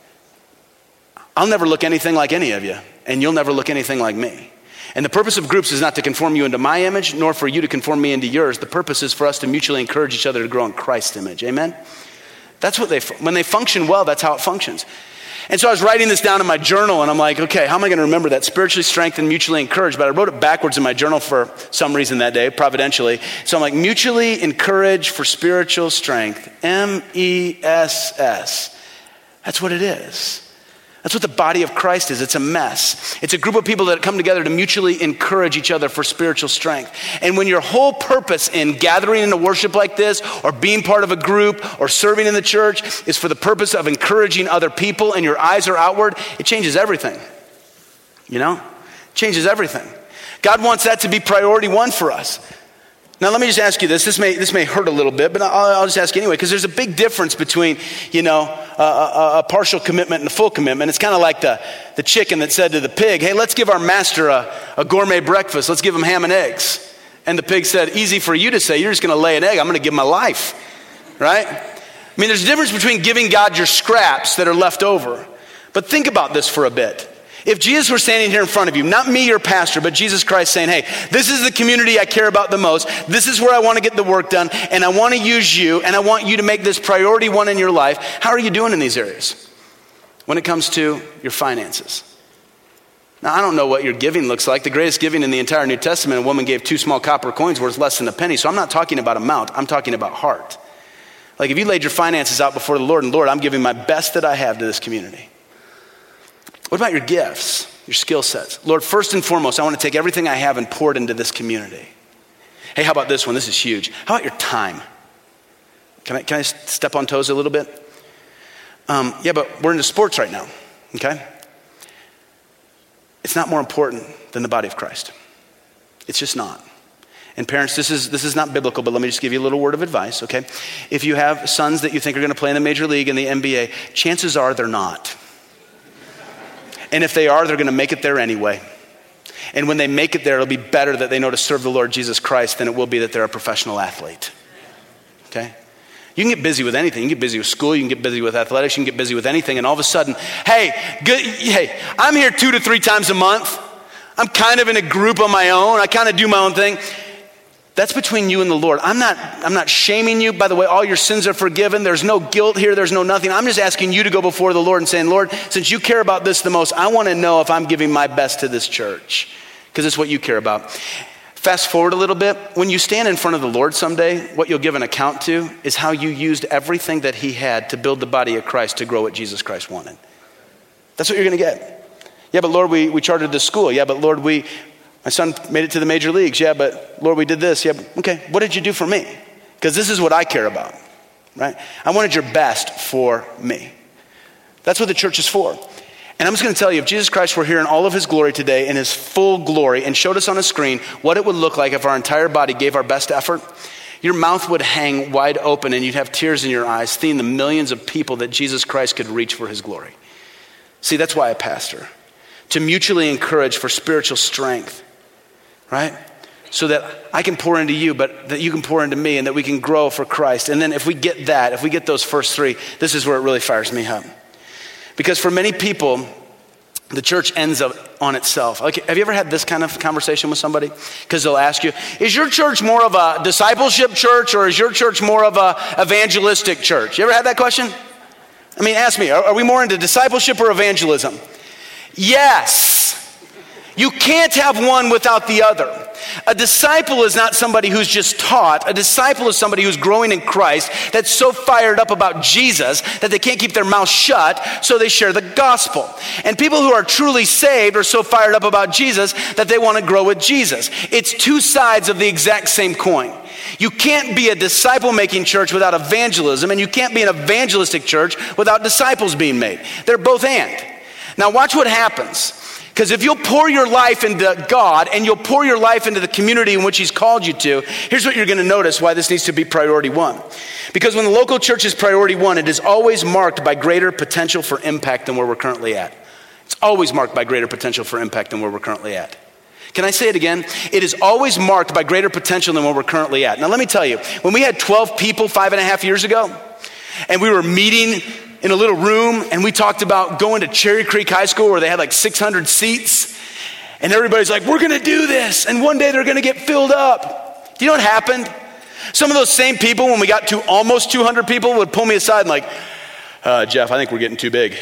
I'll never look anything like any of you, and you'll never look anything like me. And the purpose of groups is not to conform you into my image, nor for you to conform me into yours. The purpose is for us to mutually encourage each other to grow in Christ's image. Amen? That's what they, when they function well, that's how it functions. And so I was writing this down in my journal, and I'm like, okay, how am I going to remember that? Spiritually strengthened, mutually encouraged. But I wrote it backwards in my journal for some reason that day, providentially. So I'm like, mutually encourage for spiritual strength. M E S S. That's what it is. That's what the body of Christ is. It's a mess. It's a group of people that come together to mutually encourage each other for spiritual strength. And when your whole purpose in gathering in a worship like this, or being part of a group, or serving in the church is for the purpose of encouraging other people, and your eyes are outward, it changes everything. You know? It changes everything. God wants that to be priority one for us. Now, let me just ask you this. This may this may hurt a little bit, but I'll, I'll just ask you anyway, because there's a big difference between, you know, a, a, a partial commitment and a full commitment. It's kind of like the, the chicken that said to the pig, hey, let's give our master a, a gourmet breakfast. Let's give him ham and eggs. And the pig said, easy for you to say. You're just going to lay an egg. I'm going to give him my life, right? I mean, there's a difference between giving God your scraps that are left over. But think about this for a bit. If Jesus were standing here in front of you, not me, your pastor, but Jesus Christ saying, hey, this is the community I care about the most. This is where I want to get the work done, and I want to use you, and I want you to make this priority one in your life. How are you doing in these areas when it comes to your finances? Now, I don't know what your giving looks like. The greatest giving in the entire New Testament, a woman gave two small copper coins worth less than a penny. So I'm not talking about amount. I'm talking about heart. Like if you laid your finances out before the Lord, and Lord, I'm giving my best that I have to this community. What about your gifts, your skill sets? Lord, first and foremost, I want to take everything I have and pour it into this community. Hey, how about this one? This is huge. How about your time? Can I, can I step on toes a little bit? Um, yeah, but we're into sports right now, okay? It's not more important than the body of Christ. It's just not. And parents, this is this is not biblical, but let me just give you a little word of advice, okay? If you have sons that you think are going to play in the major league and the N B A, chances are they're not. And if they are, they're going to make it there anyway. And when they make it there, it'll be better that they know to serve the Lord Jesus Christ than it will be that they're a professional athlete, okay? You can get busy with anything. You can get busy with school. You can get busy with athletics. You can get busy with anything. And all of a sudden, hey, good, hey, I'm here two to three times a month. I'm kind of in a group on my own. I kind of do my own thing. That's between you and the Lord. I'm not, I'm not shaming you. By the way, all your sins are forgiven. There's no guilt here. There's no nothing. I'm just asking you to go before the Lord and saying, Lord, since you care about this the most, I want to know if I'm giving my best to this church because it's what you care about. Fast forward a little bit. When you stand in front of the Lord someday, what you'll give an account to is how you used everything that he had to build the body of Christ to grow what Jesus Christ wanted. That's what you're going to get. Yeah, but Lord, we, we chartered this school. Yeah, but Lord, we, my son made it to the major leagues. Yeah, but Lord, we did this. Yeah, but, okay, what did you do for me? Because this is what I care about, right? I wanted your best for me. That's what the church is for. And I'm just going to tell you, if Jesus Christ were here in all of his glory today, in his full glory, and showed us on a screen what it would look like if our entire body gave our best effort, your mouth would hang wide open and you'd have tears in your eyes, seeing the millions of people that Jesus Christ could reach for his glory. See, that's why I pastor. To mutually encourage for spiritual strength, right? So that I can pour into you, but that you can pour into me, and that we can grow for Christ. And then if we get that, if we get those first three, this is where it really fires me up. Because for many people, the church ends up on itself. Okay, have you ever had this kind of conversation with somebody? Because they'll ask you, is your church more of a discipleship church or is your church more of a evangelistic church? You ever had that question? I mean, ask me, are, are we more into discipleship or evangelism? Yes. You can't have one without the other. A disciple is not somebody who's just taught. A disciple is somebody who's growing in Christ, that's so fired up about Jesus that they can't keep their mouth shut, so they share the gospel. And people who are truly saved are so fired up about Jesus that they want to grow with Jesus. It's two sides of the exact same coin. You can't be a disciple-making church without evangelism, and you can't be an evangelistic church without disciples being made. They're both and. Now watch what happens. Because if you'll pour your life into God and you'll pour your life into the community in which he's called you to, here's what you're going to notice why this needs to be priority one. Because when the local church is priority one, it is always marked by greater potential for impact than where we're currently at. It's always marked by greater potential for impact than where we're currently at. Can I say it again? It is always marked by greater potential than where we're currently at. Now let me tell you, when we had twelve people five and a half years ago, and we were meeting in a little room, and we talked about going to Cherry Creek High School where they had like six hundred seats, and everybody's like, we're gonna do this, and one day they're gonna get filled up. Do you know what happened? Some of those same people, when we got to almost two hundred people, would pull me aside and like, uh, Jeff, I think we're getting too big.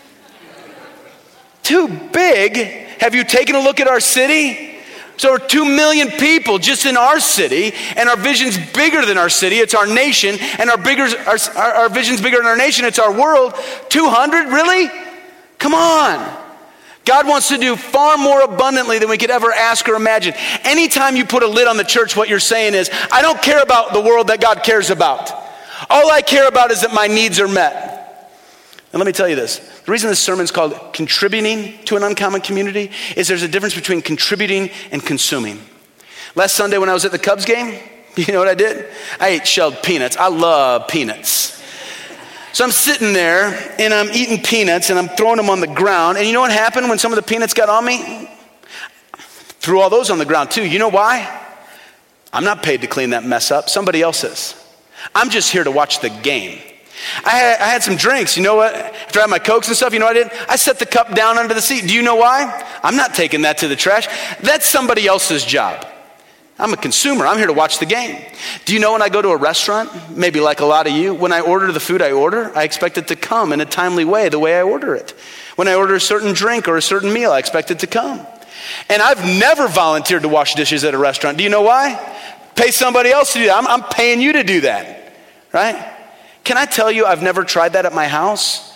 Too big? Have you taken a look at our city? So we're two million people just in our city, and our vision's bigger than our city. It's our nation, and our bigger, our, our, our vision's bigger than our nation. It's our world. two hundred, really? Come on. God wants to do far more abundantly than we could ever ask or imagine. Anytime you put a lid on the church, what you're saying is, I don't care about the world that God cares about. All I care about is that my needs are met. And let me tell you this. The reason this sermon is called Contributing to an Uncommon Community is there's a difference between contributing and consuming. Last Sunday when I was at the Cubs game, you know what I did? I ate shelled peanuts. I love peanuts. So I'm sitting there and I'm eating peanuts and I'm throwing them on the ground. And you know what happened when some of the peanuts got on me? Threw all those on the ground too. You know why? I'm not paid to clean that mess up. Somebody else is. I'm just here to watch the game. I had, I had some drinks. You know what? After I had my Cokes and stuff, you know what I did? I set the cup down under the seat. Do you know why? I'm not taking that to the trash. That's somebody else's job. I'm a consumer. I'm here to watch the game. Do you know when I go to a restaurant, maybe like a lot of you, when I order the food I order, I expect it to come in a timely way, the way I order it. When I order a certain drink or a certain meal, I expect it to come. And I've never volunteered to wash dishes at a restaurant. Do you know why? Pay somebody else to do that. I'm, I'm paying you to do that, right? Can I tell you I've never tried that at my house?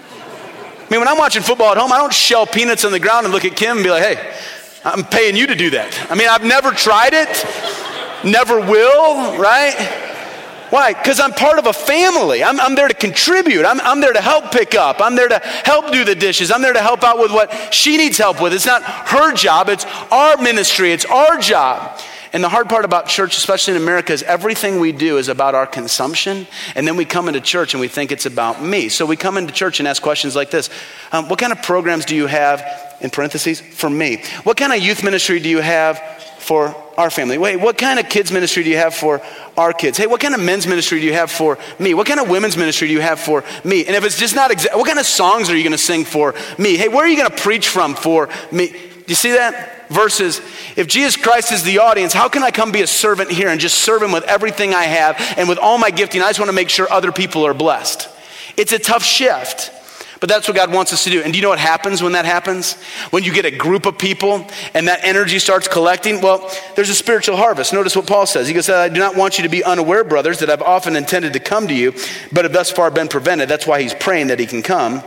I mean, when I'm watching football at home, I don't shell peanuts on the ground and look at Kim and be like, hey, I'm paying you to do that. I mean, I've never tried it, never will, right? Why? Because I'm part of a family. I'm, I'm there to contribute. I'm, I'm there to help pick up. I'm there to help do the dishes. I'm there to help out with what she needs help with. It's not her job. It's our ministry. It's our job. And the hard part about church, especially in America, is everything we do is about our consumption. And then we come into church and we think it's about me. So we come into church and ask questions like this. Um, what kind of programs do you have, in parentheses, for me? What kind of youth ministry do you have for our family? Wait, what kind of kids ministry do you have for our kids? Hey, what kind of men's ministry do you have for me? What kind of women's ministry do you have for me? And if it's just not exact, what kind of songs are you going to sing for me? Hey, where are you going to preach from for me? Do you see that? Versus, if Jesus Christ is the audience, how can I come be a servant here and just serve him with everything I have and with all my gifting? I just want to make sure other people are blessed. It's a tough shift, but that's what God wants us to do. And do you know what happens when that happens? When you get a group of people and that energy starts collecting, well, there's a spiritual harvest. Notice what Paul says. He goes, I do not want you to be unaware, brothers, that I've often intended to come to you, but have thus far been prevented. That's why he's praying that he can come.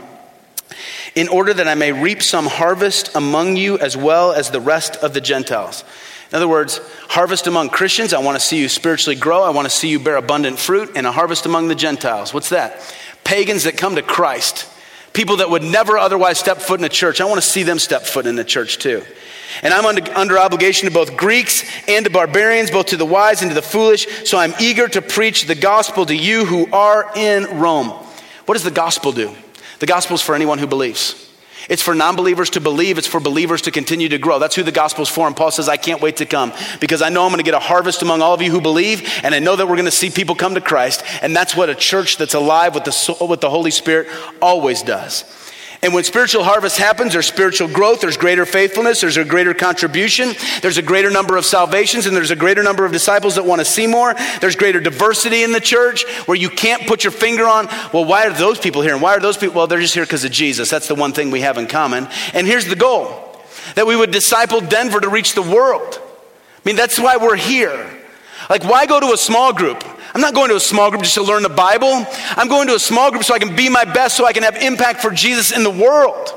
In order that I may reap some harvest among you as well as the rest of the Gentiles. In other words, harvest among Christians, I want to see you spiritually grow. I want to see you bear abundant fruit. And a harvest among the Gentiles. What's that? Pagans that come to Christ. People that would never otherwise step foot in a church. I want to see them step foot in the church too. And I'm under, under obligation to both Greeks and to barbarians, both to the wise and to the foolish. So I'm eager to preach the gospel to you who are in Rome. What does the gospel do? The gospel is for anyone who believes. It's for non-believers to believe. It's for believers to continue to grow. That's who the gospel is for. And Paul says, I can't wait to come because I know I'm going to get a harvest among all of you who believe. And I know that we're going to see people come to Christ. And that's what a church that's alive with the soul, with the Holy Spirit always does. And when spiritual harvest happens, there's spiritual growth, there's greater faithfulness, there's a greater contribution, there's a greater number of salvations, and there's a greater number of disciples that want to see more. There's greater diversity in the church where you can't put your finger on, well, why are those people here? And why are those people? Well, they're just here because of Jesus. That's the one thing we have in common. And here's the goal, that we would disciple Denver to reach the world. I mean, that's why we're here. Like, why go to a small group? I'm not going to a small group just to learn the Bible. I'm going to a small group so I can be my best, so I can have impact for Jesus in the world.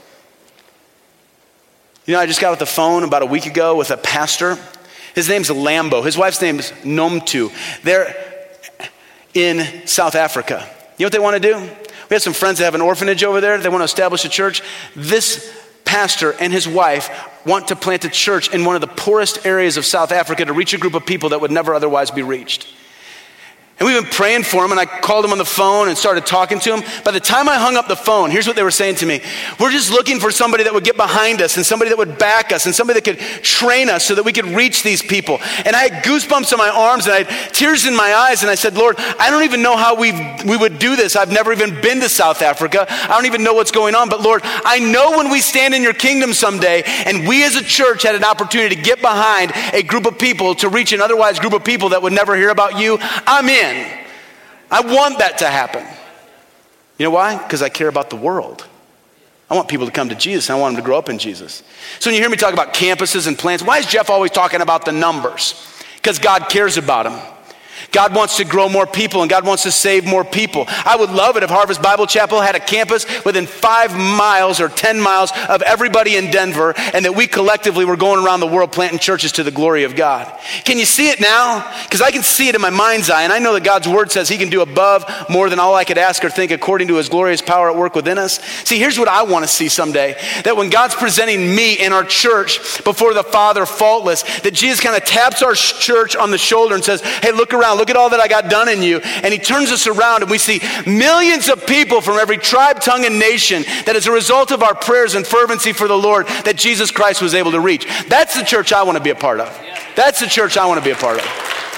You know, I just got off the phone about a week ago with a pastor. His name's Lambo. His wife's name is Nomtu. They're in South Africa. You know what they want to do? We have some friends that have an orphanage over there. They want to establish a church. This pastor and his wife want to plant a church in one of the poorest areas of South Africa to reach a group of people that would never otherwise be reached. And we've been praying for him, and I called him on the phone and started talking to him. By the time I hung up the phone, here's what they were saying to me. We're just looking for somebody that would get behind us and somebody that would back us and somebody that could train us so that we could reach these people. And I had goosebumps on my arms and I had tears in my eyes, and I said, Lord, I don't even know how we we would do this. I've never even been to South Africa. I don't even know what's going on. But Lord, I know when we stand in your kingdom someday and we as a church had an opportunity to get behind a group of people to reach an otherwise group of people that would never hear about you, I'm in. I want that to happen. You know why? Because I care about the world. I want people to come to Jesus. And I want them to grow up in Jesus. So when you hear me talk about campuses and plans, why is Jeff always talking about the numbers? Because God cares about them. God wants to grow more people and God wants to save more people. I would love it if Harvest Bible Chapel had a campus within five miles or ten miles of everybody in Denver, and that we collectively were going around the world planting churches to the glory of God. Can you see it now? Because I can see it in my mind's eye, and I know that God's word says he can do above more than all I could ask or think according to his glorious power at work within us. See, here's what I want to see someday, that when God's presenting me and our church before the Father faultless, that Jesus kind of taps our church on the shoulder and says, hey, look around. Look at all that I got done in you. And he turns us around and we see millions of people from every tribe, tongue, and nation that as a result of our prayers and fervency for the Lord, that Jesus Christ was able to reach. That's the church I want to be a part of. That's the church I want to be a part of.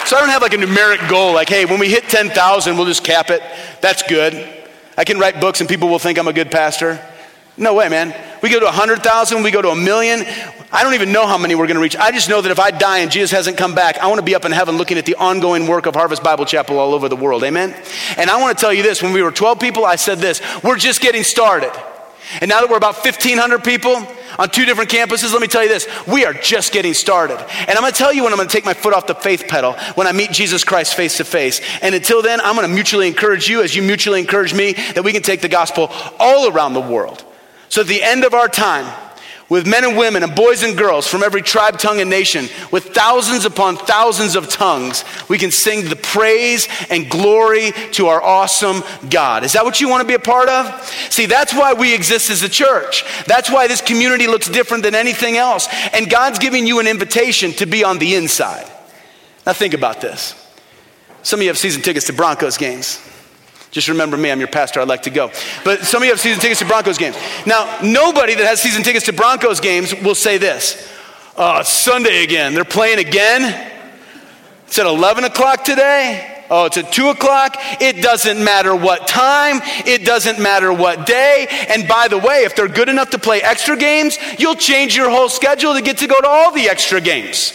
So I don't have like a numeric goal, like, hey, when we hit ten thousand, we'll just cap it. That's good. I can write books and people will think I'm a good pastor. No way, man. We go to one hundred thousand, we go to a million. I don't even know how many we're going to reach. I just know that if I die and Jesus hasn't come back, I want to be up in heaven looking at the ongoing work of Harvest Bible Chapel all over the world. Amen? And I want to tell you this. When we were twelve people, I said this. We're just getting started. And now that we're about fifteen hundred people on two different campuses, let me tell you this. We are just getting started. And I'm going to tell you when I'm going to take my foot off the faith pedal, when I meet Jesus Christ face to face. And until then, I'm going to mutually encourage you as you mutually encourage me that we can take the gospel all around the world. So at the end of our time, with men and women and boys and girls from every tribe, tongue, and nation, with thousands upon thousands of tongues, we can sing the praise and glory to our awesome God. Is that what you want to be a part of? See, that's why we exist as a church. That's why this community looks different than anything else. And God's giving you an invitation to be on the inside. Now think about this. Some of you have season tickets to Broncos games. Just remember me, I'm your pastor, I'd like to go. But some of you have season tickets to Broncos games. Now, nobody that has season tickets to Broncos games will say this. Oh, it's Sunday again. They're playing again? It's at eleven o'clock today? Oh, it's at two o'clock? It doesn't matter what time. It doesn't matter what day. And by the way, if they're good enough to play extra games, you'll change your whole schedule to get to go to all the extra games.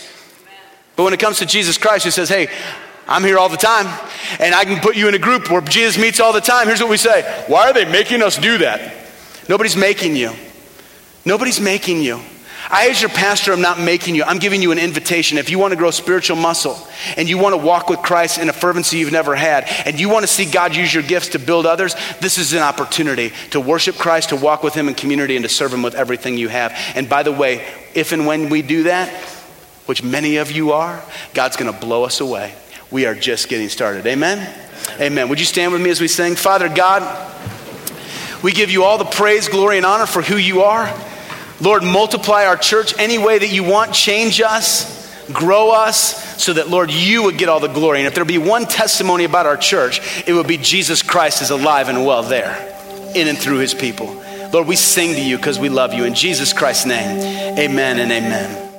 But when it comes to Jesus Christ, who says, hey, I'm here all the time, and I can put you in a group where Jesus meets all the time. Here's what we say. Why are they making us do that? Nobody's making you. Nobody's making you. I, as your pastor, am not making you. I'm giving you an invitation. If you want to grow spiritual muscle, and you want to walk with Christ in a fervency you've never had, and you want to see God use your gifts to build others, this is an opportunity to worship Christ, to walk with him in community, and to serve him with everything you have. And by the way, if and when we do that, which many of you are, God's going to blow us away. We are just getting started. Amen? Amen. Would you stand with me as we sing? Father God, we give you all the praise, glory, and honor for who you are. Lord, multiply our church any way that you want. Change us, grow us, so that, Lord, you would get all the glory. And if there be one testimony about our church, it would be Jesus Christ is alive and well there, in and through his people. Lord, we sing to you because we love you. In Jesus Christ's name, amen and amen.